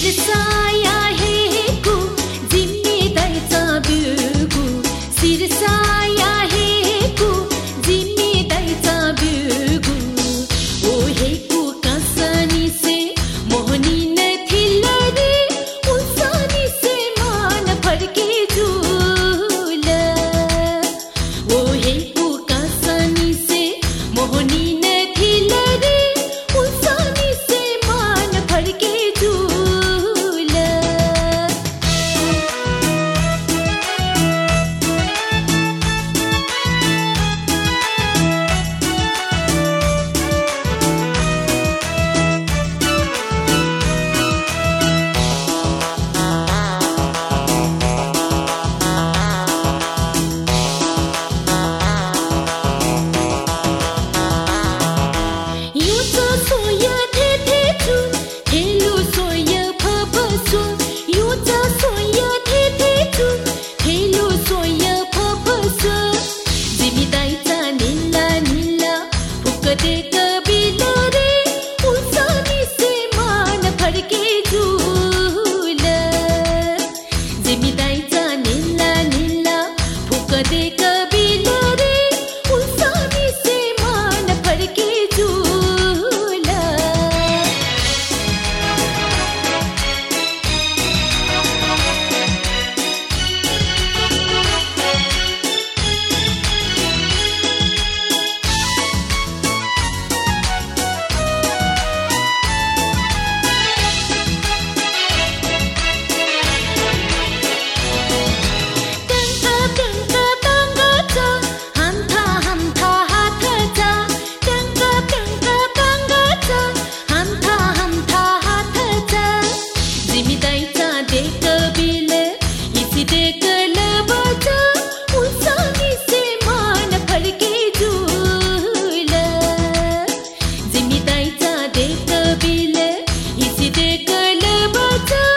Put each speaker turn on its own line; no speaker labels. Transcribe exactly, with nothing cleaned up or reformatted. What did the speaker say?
सिरसाया हेकू जिम्मी दैचा बिगू सिरसाया हेकू जिम्मी दैचा बिगू ओ हेकू कसनी से मोहनी न थिलरी उसानी से मान फड़के झूला ओ हेकू कसनी से मोहनी न थिलरी उसानी से मान फड़के झूला युचा सोया थे थे चू हेलू सोया फफसो युचा सोया थे थे चू हेलू सोया फफसो जिमी दाईचा नीला नीला फुकते कबिला रे उसानी से मान फड़के झूला जिमी दाईचा नीला नीला फुकते कबिला रे उसानी से मान फड़के झूला टंका टंका टांगाचा हमथा हमथा हाताचा टंका टंका टांगाचा हमथा हमथा हाताचा जिमी दाईचा देक बिल इसी देक लबाचा उसानी से मान फड़के झूला जिमी दाईचा देक बिल इसी देक लबाचा